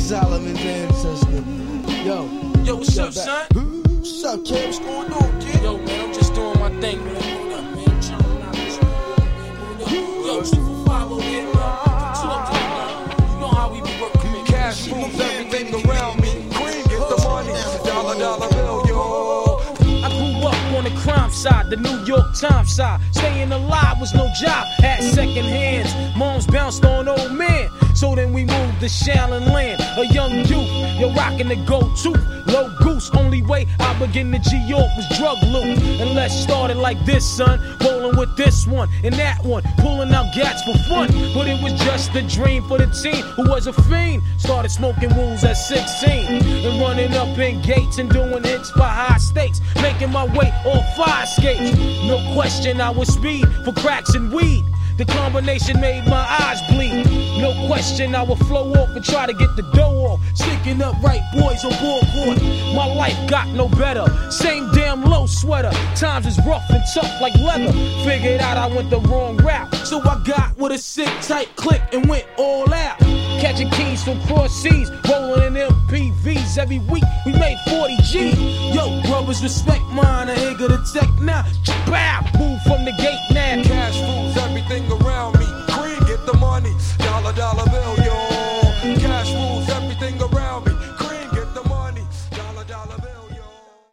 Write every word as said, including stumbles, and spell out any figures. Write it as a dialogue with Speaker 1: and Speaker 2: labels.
Speaker 1: Solomon's ancestor. Yo.
Speaker 2: Yo, what's up, son?
Speaker 1: What's up, kid? What's going on, kid?
Speaker 2: Yo, man, I'm just doing my thing, man. Hold up, man. I'm chilling out this man. Yo, two for five over here, man. Two up to the man. You know how we be working, man.
Speaker 3: Cash moves everything around me. Cream get the money. Dollar, dollar bill, yo.
Speaker 2: I grew up on the crime side, the New York Times side. Staying alive was no job, had second hands. Moms bounced on old men. So then we moved to Shaolin Land, a young youth, you're rocking the go-to, low goose. Only way I begin to G-York was drug loot. And let's start it like this, son, rolling with this one and that one, pulling out gats for fun. But it was just a dream for the teen who was a fiend. Started smoking wools at sixteen and running up in gates and doing hits for high stakes, making my way on fire escapes. No question I was speed for cracks and weed. The combination made my eyes bleed. No question I would flow off and try to get the dough off. Sticking up right boys on board court. My life got no better. Same damn low sweater. Times is rough and tough like leather. Figured out I went the wrong route. So I got with a sick tight click and went all out. Catching keys from cross seas, rolling in M P Vs. Every week we made forty G. Yo, brothers respect mine. I ain't gonna tech now. Bow, move from the gate now.